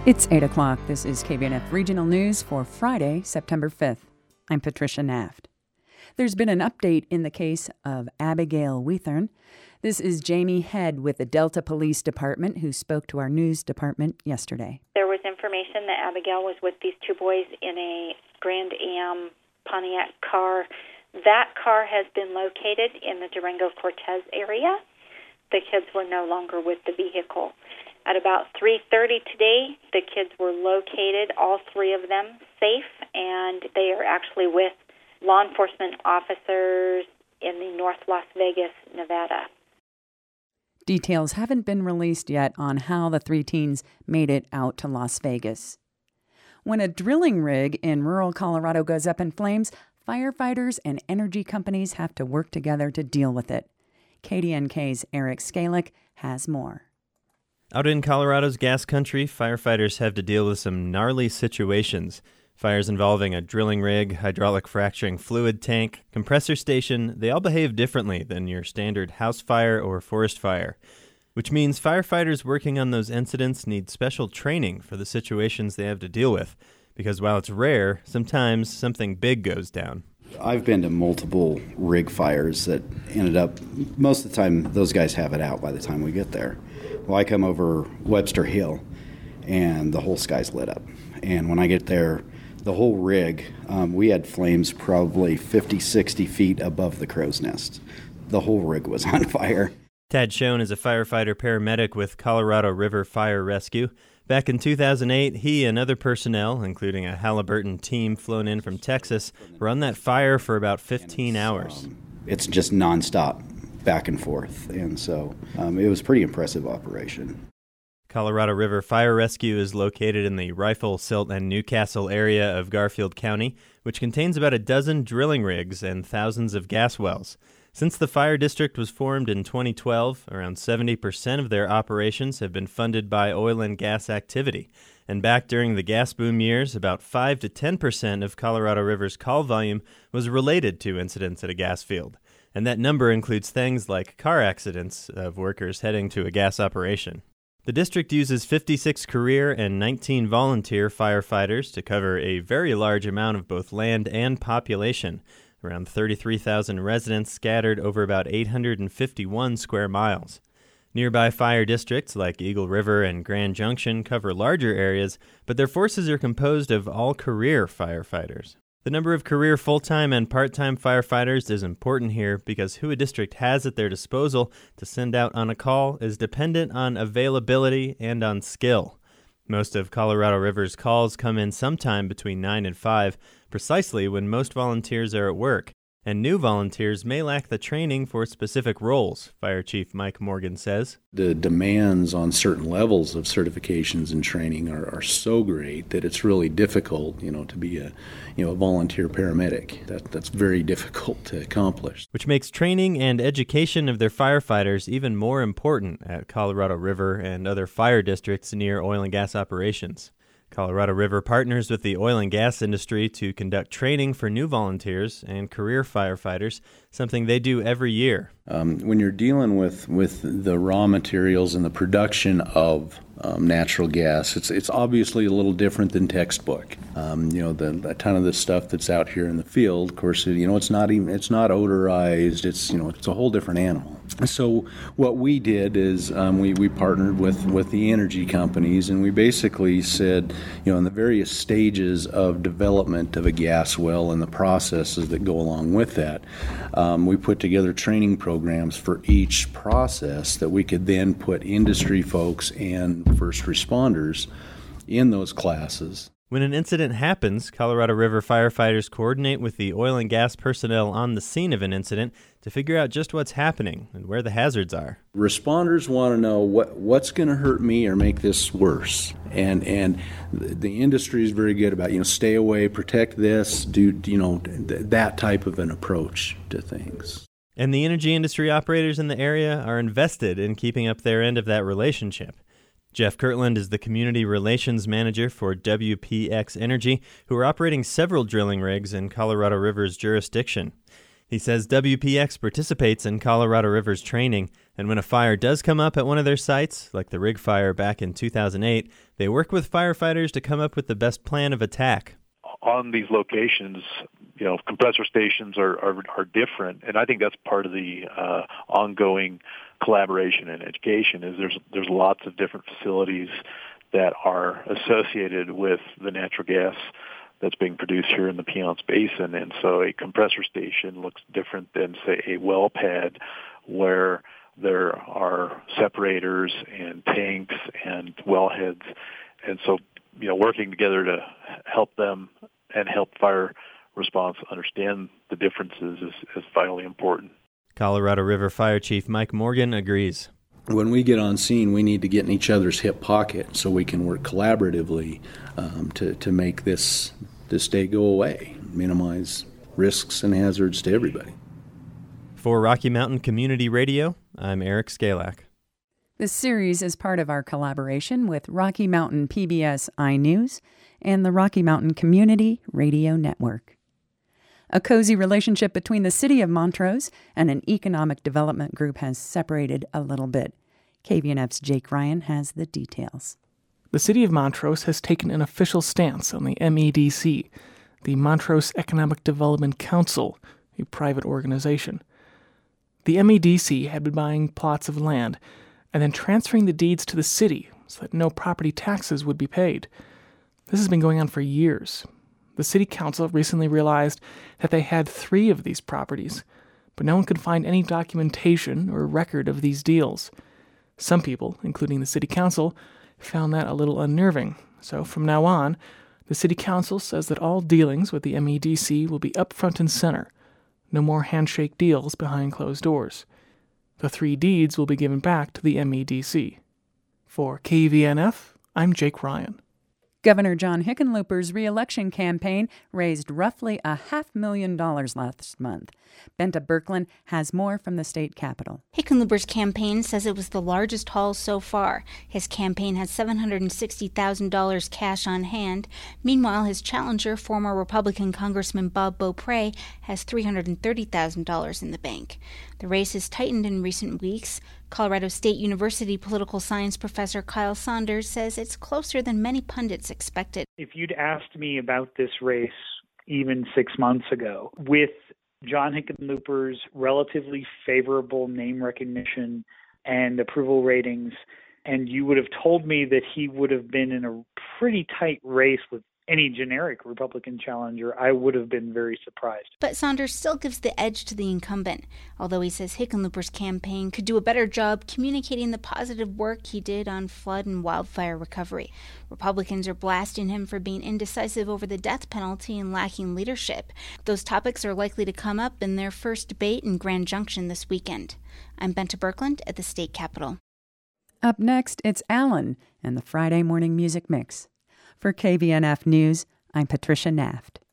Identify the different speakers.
Speaker 1: It's 8 o'clock. This is KBNF Regional News for Friday, September 5th. I'm Patricia Naft. There's been an update in the case of Abigail Weathern. This is Jamie Head with the Delta Police Department, who spoke to our news department yesterday.
Speaker 2: There was information that Abigail was with these two boys in a Grand Am Pontiac car. That car has been located in the Durango-Cortez area. The kids were no longer with the vehicle. At about 3:30 today, the kids were located, all three of them, safe, and they are actually with law enforcement officers in the North Las Vegas, Nevada.
Speaker 1: Details haven't been released yet on how the three teens made it out to Las Vegas. When a drilling rig in rural Colorado goes up in flames, firefighters and energy companies have to work together to deal with it. KDNK's Eric Skalick has more.
Speaker 3: Out in Colorado's gas country, firefighters have to deal with some gnarly situations. Fires involving a drilling rig, hydraulic fracturing fluid tank, compressor station, they all behave differently than your standard house fire or forest fire, which means firefighters working on those incidents need special training for the situations they have to deal with, because while it's rare, sometimes something big goes down.
Speaker 4: I've been to multiple rig fires that ended up, most of the time, those guys have it out by the time we get there. Well, I come over Webster Hill, and the whole sky's lit up. And when I get there, the whole rig, we had flames probably 50, 60 feet above the crow's nest. The whole rig was on fire.
Speaker 3: Tad Schoen is a firefighter-paramedic with Colorado River Fire Rescue. Back in 2008, he and other personnel, including a Halliburton team flown in from Texas, were on that fire for about 15 hours.
Speaker 4: It's just nonstop, back and forth, and so it was a pretty impressive operation.
Speaker 3: Colorado River Fire Rescue is located in the Rifle, Silt, and Newcastle area of Garfield County, which contains about a dozen drilling rigs and thousands of gas wells. Since the fire district was formed in 2012, around 70% of their operations have been funded by oil and gas activity. And back during the gas boom years, about 5 to 10% of Colorado River's call volume was related to incidents at a gas field. And that number includes things like car accidents of workers heading to a gas operation. The district uses 56 career and 19 volunteer firefighters to cover a very large amount of both land and population, around 33,000 residents scattered over about 851 square miles. Nearby fire districts like Eagle River and Grand Junction cover larger areas, but their forces are composed of all-career firefighters. The number of career full-time and part-time firefighters is important here because who a district has at their disposal to send out on a call is dependent on availability and on skill. Most of Colorado River's calls come in sometime between 9 and 5, precisely when most volunteers are at work, and new volunteers may lack the training for specific roles, Fire Chief Mike Morgan says.
Speaker 5: The demands on certain levels of certifications and training are so great that it's really difficult, to be a volunteer paramedic. That's very difficult to accomplish.
Speaker 3: Which makes training and education of their firefighters even more important at Colorado River and other fire districts near oil and gas operations. Colorado River partners with the oil and gas industry to conduct training for new volunteers and career firefighters, something they do every year.
Speaker 5: When you're dealing with the raw materials and the production of natural gas, it's obviously a little different than textbook. A ton of the stuff that's out here in the field, of course, it's not odorized. It's a whole different animal. So what we did is we partnered with the energy companies, and we basically said, in the various stages of development of a gas well and the processes that go along with that, we put together training programs for each process that we could then put industry folks and first responders in those classes.
Speaker 3: When an incident happens, Colorado River firefighters coordinate with the oil and gas personnel on the scene of an incident to figure out just what's happening and where the hazards are.
Speaker 5: Responders want to know what's going to hurt me or make this worse. And the industry is very good about, stay away, protect this, do, that type of an approach to things.
Speaker 3: And the energy industry operators in the area are invested in keeping up their end of that relationship. Jeff Kirtland is the Community Relations Manager for WPX Energy, who are operating several drilling rigs in Colorado River's jurisdiction. He says WPX participates in Colorado River's training, and when a fire does come up at one of their sites, like the Rig Fire back in 2008, they work with firefighters to come up with the best plan of attack.
Speaker 6: On these locations, compressor stations are different, and I think that's part of the ongoing collaboration and education. Is there's lots of different facilities that are associated with the natural gas that's being produced here in the Piceance Basin, and so a compressor station looks different than, say, a well pad where there are separators and tanks and wellheads, and so working together to help them and help fire response understand the differences is vitally important.
Speaker 3: Colorado River Fire Chief Mike Morgan agrees.
Speaker 5: When we get on scene, we need to get in each other's hip pocket so we can work collaboratively to make this day go away, minimize risks and hazards to everybody.
Speaker 3: For Rocky Mountain Community Radio, I'm Eric Skalak.
Speaker 1: This series is part of our collaboration with Rocky Mountain PBS iNews and the Rocky Mountain Community Radio Network. A cozy relationship between the city of Montrose and an economic development group has separated a little bit. KVNF's Jake Ryan has the details.
Speaker 7: The city of Montrose has taken an official stance on the MEDC, the Montrose Economic Development Council, a private organization. The MEDC had been buying plots of land and then transferring the deeds to the city so that no property taxes would be paid. This has been going on for years. The city council recently realized that they had 3 of these properties, but no one could find any documentation or record of these deals. Some people, including the city council, found that a little unnerving. So from now on, the city council says that all dealings with the MEDC will be up front and center. No more handshake deals behind closed doors. The 3 deeds will be given back to the MEDC. For KVNF, I'm Jake Ryan.
Speaker 1: Governor John Hickenlooper's re-election campaign raised roughly $500,000 last month. Benta Birkeland has more from the state capitol.
Speaker 8: Hickenlooper's campaign says it was the largest haul so far. His campaign has $760,000 cash on hand. Meanwhile, his challenger, former Republican Congressman Bob Beaupre, has $330,000 in the bank. The race has tightened in recent weeks. Colorado State University political science professor Kyle Saunders says it's closer than many pundits expected.
Speaker 9: If you'd asked me about this race even 6 months ago, with John Hickenlooper's relatively favorable name recognition and approval ratings, and you would have told me that he would have been in a pretty tight race with any generic Republican challenger, I would have been very surprised.
Speaker 8: But Saunders still gives the edge to the incumbent, although he says Hickenlooper's campaign could do a better job communicating the positive work he did on flood and wildfire recovery. Republicans are blasting him for being indecisive over the death penalty and lacking leadership. Those topics are likely to come up in their first debate in Grand Junction this weekend. I'm Benta Birkeland at the state capitol.
Speaker 1: Up next, it's Alan and the Friday Morning Music Mix. For KVNF News, I'm Patricia Naft.